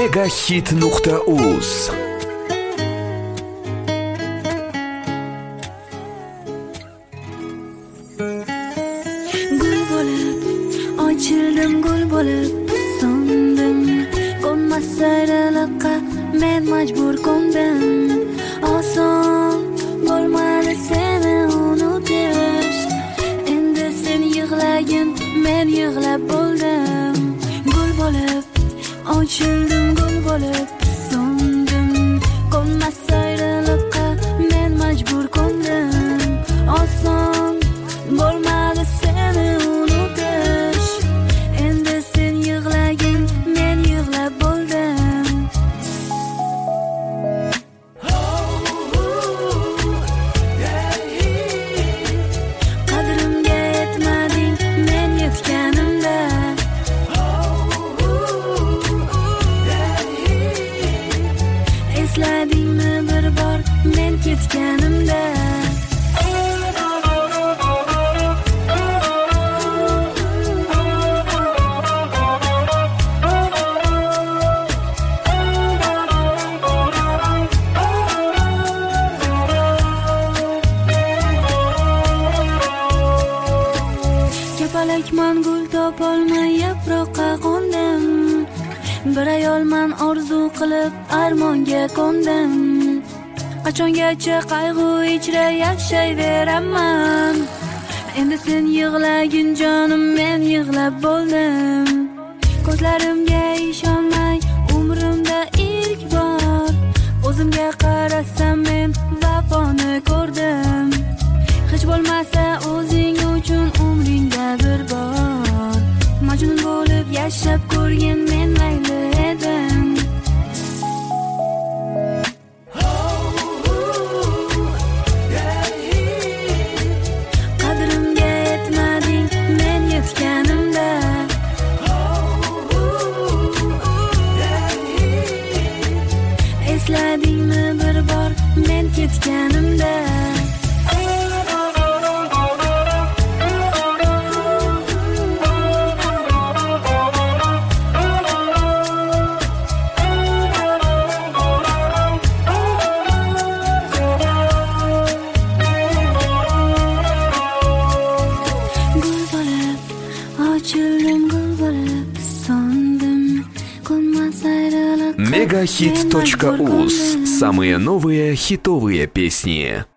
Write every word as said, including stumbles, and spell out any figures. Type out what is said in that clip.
Megahit nuqta uz. Gul bo'lib ochildim, gul bo'lib so'ndim. Qo'nmas sayralikqa men majbur qo'ndim. Oson bo'lmadi seni unutish. Endi sen yig'lagin, men yig'lab bo'ldim. Gul bo'lib ochildim, gul bo'lib so'ndim. Qo'nmas sayralikqa men majbur qo'ndim. Oson bo'lmadi seni unutish. Endi sen yig'lagin, men yig'lab bo'ldim. Qadrimga yetmading men yetganimda. Esladingmi bir bor men ketganimda? Kapalakman, gul topolmay yaproqqa qo'ndim. Bir ayolman, orzu qilib armonga qo'ndim. Qachongacha qayg'u ichra yashayveraman? Endi sen yig'lagin jonim, men yig'lab bo'ldim. Ko'zlarimga ishonmay umrimda ilk bor o'zimga qarasam men vafoni ko'rdim. Hech bo'lmasa o'zing uchun umringda bir bor majnun bo'lib yashab ko'rgin, men mayli edim. Qadrimga yetmading men yetganimda. Esladingmi bir bor men ketganimda? Megahit точка уз. Самые новые хитовые песни.